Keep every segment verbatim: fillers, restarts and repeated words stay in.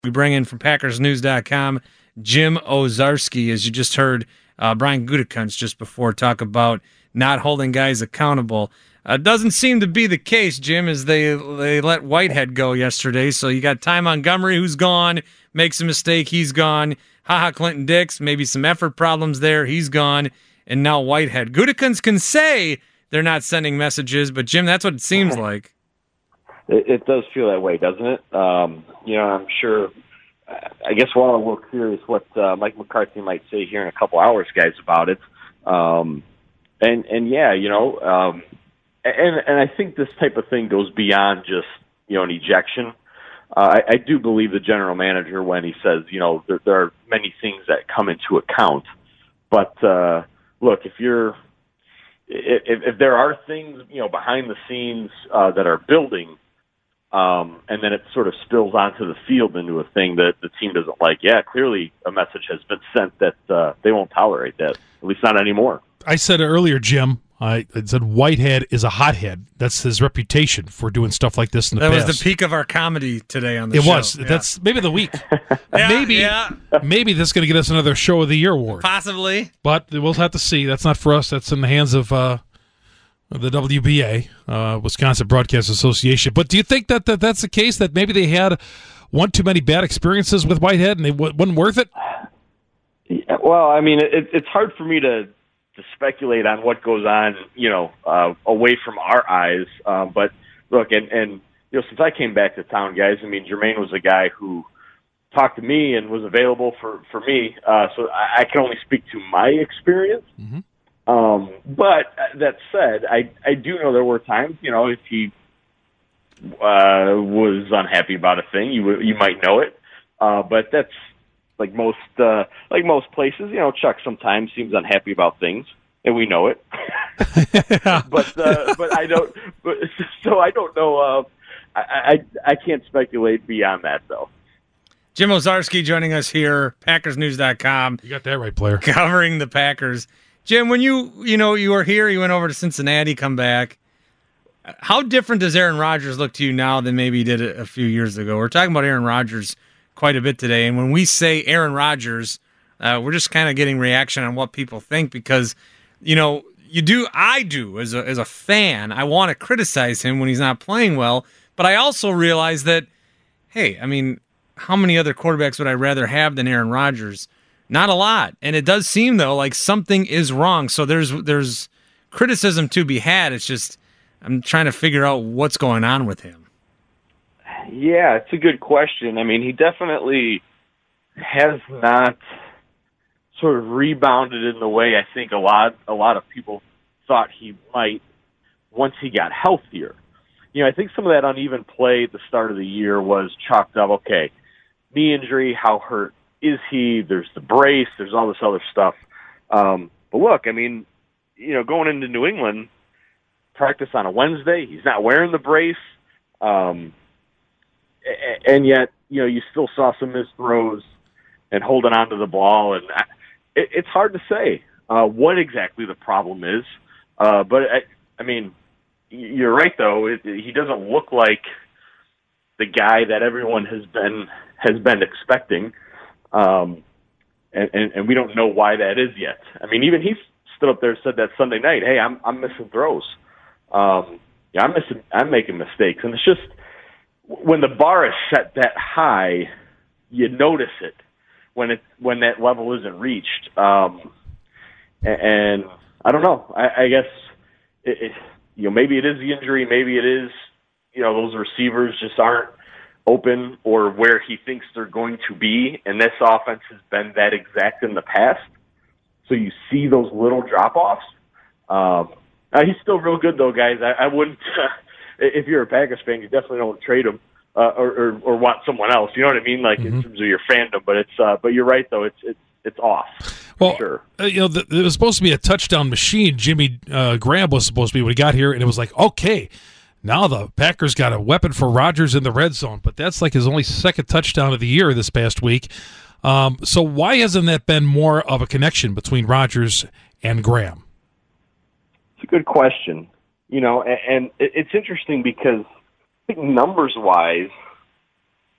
We bring in from Packers News dot com Jim Owczarski, as you just heard uh, Brian Gutekunst just before talk about not holding guys accountable. Uh, doesn't seem to be the case, Jim, as they they let Whitehead go yesterday. So you got Ty Montgomery, who's gone, makes a mistake, he's gone. HaHa Clinton Dix, maybe some effort problems there, he's gone. And now Whitehead. Gutekunst can say they're not sending messages, but Jim, that's what it seems like. It, it does feel that way, doesn't it? Um, you know, I'm sure. I guess we're all a little curious what uh, Mike McCarthy might say here in a couple hours, guys, about it. Um, and and yeah, you know, um, and and I think this type of thing goes beyond just you know an ejection. Uh, I, I do believe the general manager when he says, you know, there, there are many things that come into account. But uh, look, if you're if, if there are things you know behind the scenes uh, that are building. Um, and then it sort of spills onto the field into a thing that the team doesn't like. Yeah, clearly a message has been sent that uh, they won't tolerate that, at least not anymore. I said earlier, Jim, I said Whitehead is a hothead. That's his reputation for doing stuff like this in the that past. That was the peak of our comedy today on the it show. It was. Yeah. That's maybe the week. yeah, maybe yeah. maybe this is going to get us another Show of the Year award. Possibly. But we'll have to see. That's not for us. That's in the hands of... Uh, the W B A, uh, Wisconsin Broadcast Association. But do you think that, that that's the case, that maybe they had one too many bad experiences with Whitehead and they w- wasn't worth it? Yeah, well, I mean, it, it's hard for me to, to speculate on what goes on, you know, uh, away from our eyes. Um, but look, and, and, you know, since I came back to town, guys, I mean, Jermaine was a guy who talked to me and was available for, for me. Uh, so I, I can only speak to my experience. Mm-hmm. Um, but that said, I, I do know there were times, you know, if he uh, was unhappy about a thing, you you might know it. Uh, but that's like most uh, like most places, you know. Chuck sometimes seems unhappy about things, and we know it. but uh, but I don't. But, so I don't know. Uh, I, I I can't speculate beyond that though. Jim Owczarski joining us here, Packers News dot com. You got that right, player. Covering the Packers. Jim, when you you know you were here, you went over to Cincinnati, come back. How different does Aaron Rodgers look to you now than maybe he did a, a few years ago? We're talking about Aaron Rodgers quite a bit today, and when we say Aaron Rodgers, uh, we're just kind of getting reaction on what people think because, you know, you do. I do as a as a fan. I want to criticize him when he's not playing well, but I also realize that, hey, I mean, how many other quarterbacks would I rather have than Aaron Rodgers? Not a lot. And it does seem, though, like something is wrong. So there's there's criticism to be had. It's just I'm trying to figure out what's going on with him. Yeah, it's a good question. I mean, he definitely has not sort of rebounded in the way I think a lot a lot of people thought he might once he got healthier. You know, I think some of that uneven play at the start of the year was chalked up, okay, knee injury, how hurt is he? There's the brace. There's all this other stuff. Um, but look, I mean, you know, going into New England, practice on a Wednesday, he's not wearing the brace. Um, and yet, you know, you still saw some missed throws and holding on to the ball. And it, it's hard to say uh, what exactly the problem is. Uh, but, I, I mean, you're right, though. It, he doesn't look like the guy that everyone has been has been expecting. Um, and, and, and we don't know why that is yet. I mean, even he stood up there and said that Sunday night, hey, I'm, I'm missing throws. Um, yeah, I'm missing, I'm making mistakes. And it's just, when the bar is set that high, you notice it when it, when that level isn't reached. Um, and, and I don't know, I, I guess, it, it, you know, maybe it is the injury. Maybe it is, you know, those receivers just aren't open or where he thinks they're going to be, and this offense has been that exact in the past. So you see those little drop-offs. Um, uh, he's still real good, though, guys. I, I wouldn't, uh, if you're a Packers fan, you definitely don't trade him uh, or, or, or want someone else. You know what I mean? Like mm-hmm. in terms of your fandom. But it's, uh, but you're right, though. It's it's it's off. Well, sure. uh, you know, the, it was supposed to be a touchdown machine. Jimmy uh, Graham was supposed to be when he got here, and it was like, okay. Now the Packers got a weapon for Rodgers in the red zone, but that's like his only second touchdown of the year this past week. Um, so why hasn't that been more of a connection between Rodgers and Graham? It's a good question. You know, and, and it's interesting because I think numbers-wise,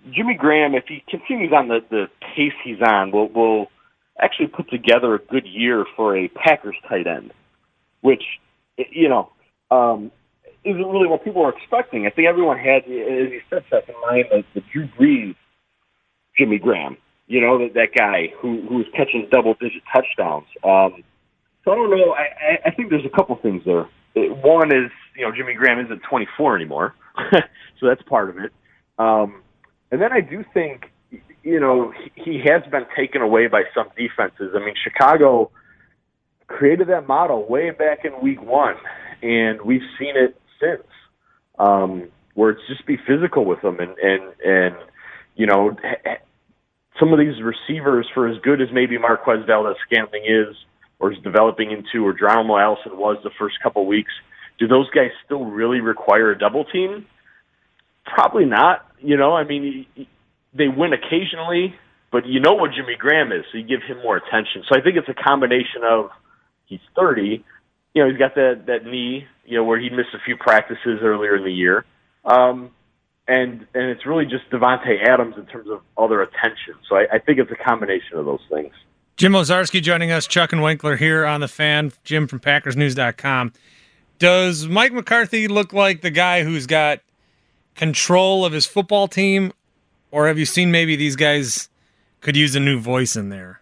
Jimmy Graham, if he continues on the, the pace he's on, will will actually put together a good year for a Packers tight end, which, you know, um, isn't really what people were expecting. I think everyone had, as you said, Seth, in mind, the, the Drew Brees Jimmy Graham, you know, that, that guy who, who was catching double-digit touchdowns. Um, so I don't know. I, I think there's a couple things there. One is, you know, Jimmy Graham isn't twenty-four anymore, so that's part of it. Um, and then I do think, you know, he, he has been taken away by some defenses. I mean, Chicago created that model way back in week one, and we've seen it since, um, where it's just be physical with them. And, and, and you know, some of these receivers, for as good as maybe Marquez Valdes-Scantling is, or is developing into, or Geronimo Allison was the first couple of weeks, do those guys still really require a double team? Probably not. You know, I mean, they win occasionally, but you know what Jimmy Graham is, so you give him more attention. So I think it's a combination of he's thirty, you know, he's got that, that knee, you know, where he missed a few practices earlier in the year. Um, and and it's really just Devontae Adams in terms of other attention. So I, I think it's a combination of those things. Jim Owczarski joining us, Chuck and Winkler here on The Fan, Jim from Packers News dot com. Does Mike McCarthy look like the guy who's got control of his football team, or have you seen maybe these guys could use a new voice in there?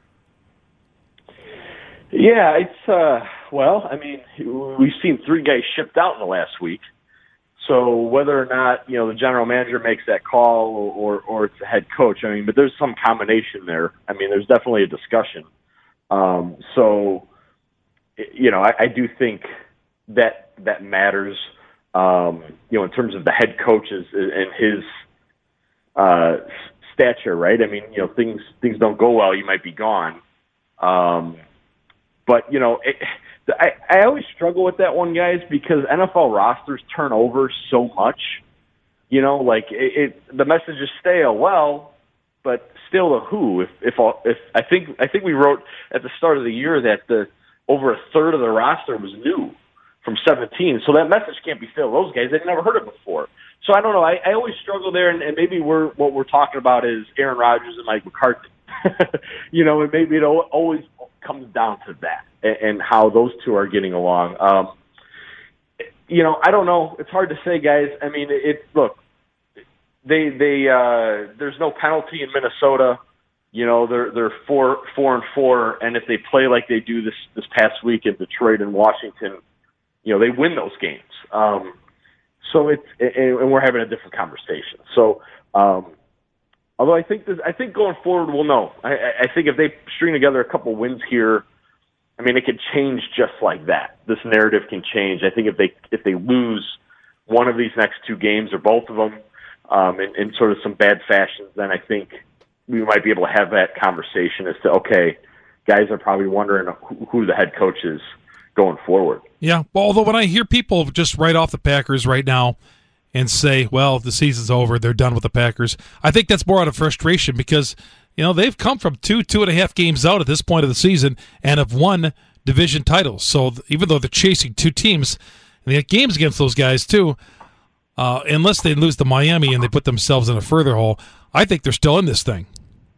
Yeah, it's, uh, well, I mean, we've seen three guys shipped out in the last week. So whether or not, you know, the general manager makes that call or, or, or it's the head coach, I mean, but there's some combination there. I mean, there's definitely a discussion. Um, so, you know, I, I do think that that matters, um, you know, in terms of the head coaches and his uh, stature, right? I mean, you know, things things don't go well, you might be gone. Um, but, you know, it, I, I always struggle with that one, guys, because N F L rosters turn over so much. You know, like it, it the message is stale. Well, but still the who. If if if I think I think we wrote at the start of the year that the over a third of the roster was new from seventeen. So that message can't be stale. Those guys, they've never heard it before. So I don't know. I, I always struggle there, and, and maybe we're what we're talking about is Aaron Rodgers and Mike McCarthy. You know, and maybe it always comes down to that and, and how those two are getting along. Um, you know, I don't know. It's hard to say, guys. I mean, it, it look, they they uh, there's no penalty in Minnesota. You know, they're they're four four and four, and if they play like they do this this past week in Detroit and Washington, you know, they win those games. Um, so it's and, and we're having a different conversation. So. Um, Although I think this, I think going forward we'll know. I, I think if they string together a couple wins here, I mean it could change just like that. This narrative can change. I think if they if they lose one of these next two games or both of them um, in, in sort of some bad fashions, then I think we might be able to have that conversation as to okay, guys are probably wondering who, who the head coach is going forward. Yeah. Well, although when I hear people just write off the Packers right now and say, well, the season's over, they're done with the Packers, I think that's more out of frustration because, you know, they've come from two, two and a half games out at this point of the season and have won division titles. So even though they're chasing two teams, and they have games against those guys too, uh, unless they lose to Miami and they put themselves in a further hole, I think they're still in this thing.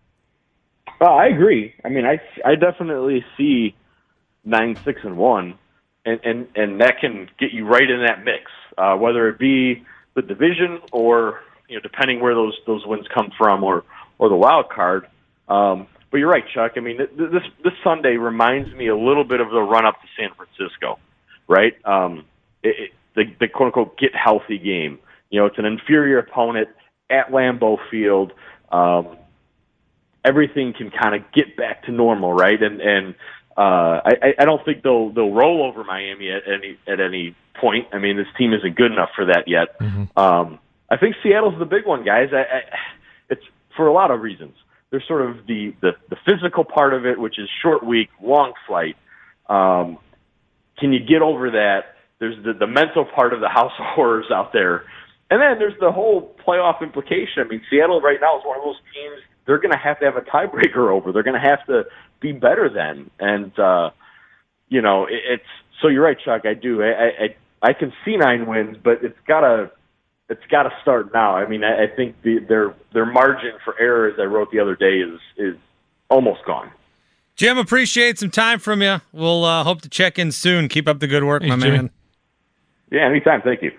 Well, I agree. I mean, I, I definitely see nine, six, and one, and, and, and that can get you right in that mix, uh, whether it be the division, or you know, depending where those those wins come from, or or the wild card. Um, but you're right, Chuck. I mean, th- this this Sunday reminds me a little bit of the run up to San Francisco, right? Um, it, it, the the quote unquote get healthy game. You know, it's an inferior opponent at Lambeau Field. Um, everything can kind of get back to normal, right? And and uh, I, I don't think they'll they'll roll over Miami at any at any point. I mean, this team isn't good enough for that yet. Mm-hmm. Um, I think Seattle's the big one, guys. I, I, it's for a lot of reasons. There's sort of the, the, the physical part of it, which is short week, long flight. Um, can you get over that? There's the, the mental part of the house of horrors out there. And then there's the whole playoff implication. I mean, Seattle right now is one of those teams they're going to have to have a tiebreaker over. They're going to have to be better than. And, uh, you know, it, it's – so you're right, Chuck. I do. I, I I can see nine wins, but it's got to it's got to start now. I mean, I, I think the, their their margin for error, as I wrote the other day, is is almost gone. Jim, appreciate some time from you. We'll uh, hope to check in soon. Keep up the good work, Thanks, my Jimmy. man. Yeah, anytime. Thank you.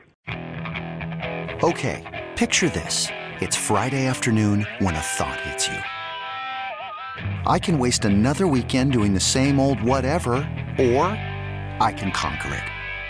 Okay, picture this. It's Friday afternoon when a thought hits you. I can waste another weekend doing the same old whatever, or I can conquer it.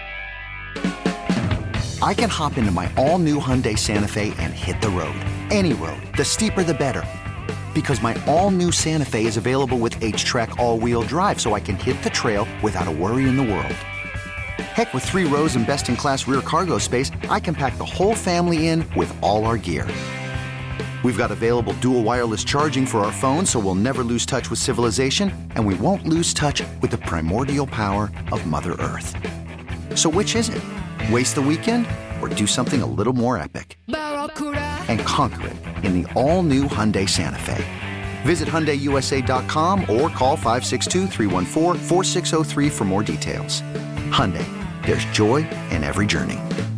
I can hop into my all-new Hyundai Santa Fe and hit the road. Any road. The steeper, the better. Because my all-new Santa Fe is available with H-Track all-wheel drive, so I can hit the trail without a worry in the world. Heck, with three rows and best-in-class rear cargo space, I can pack the whole family in with all our gear. We've got available dual wireless charging for our phones, so we'll never lose touch with civilization, and we won't lose touch with the primordial power of Mother Earth. So which is it? Waste the weekend or do something a little more epic? And conquer it in the all-new Hyundai Santa Fe. Visit Hyundai U S A dot com or call five six two, three one four, four six zero three for more details. Hyundai, there's joy in every journey.